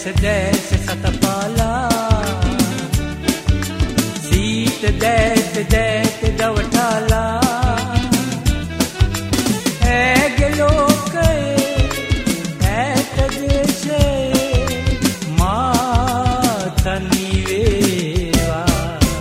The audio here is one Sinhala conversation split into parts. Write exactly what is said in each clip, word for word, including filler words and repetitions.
දැස දැස සතපාලා සීත දැස දැස දවටාලා ඇගේ ලෝකයේ ඈත දේශයේ මා තනි වේවා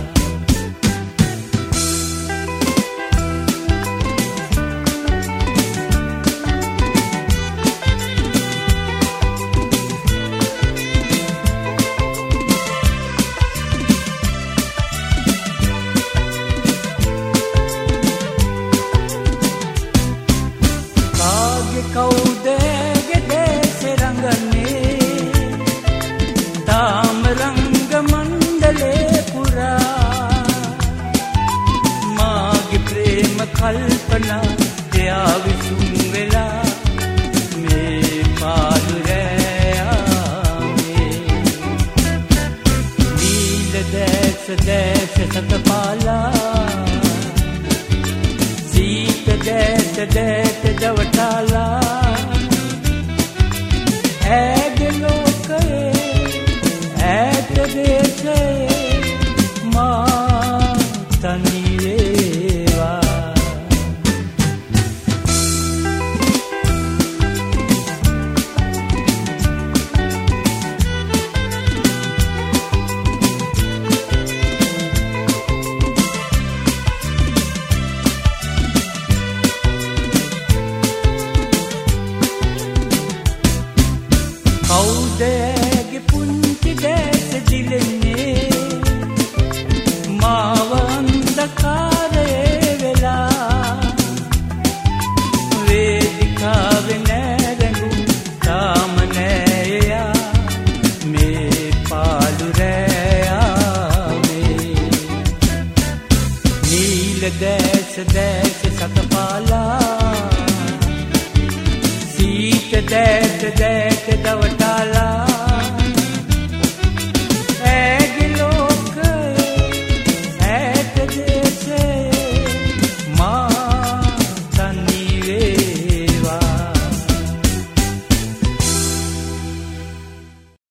කවුද ගෙදෙසේ රංගන්නේ තාම රංග මණ්ඩලේ පුරා මාගේ ප්‍රේම කල්පනා එයා විසුම් වෙලා මේ පාළු රැයාමේ නීල දැස දැස සතපාලා සීත දැස දැස දවටාලා ඇගේ ලෝකයේ ඈත දේශයේ මා තනි වේවා කවුද ඇගේ පුංචි දැස දිලෙන්නේ මාව අන්ධකාරයේ වෙලා වේදිකාවේ නැරඹුම් තාම නෑයා මේ පාළු රැයාමේ නීල දැස දැස සතපාලා සීත දැස දැස දවටාලා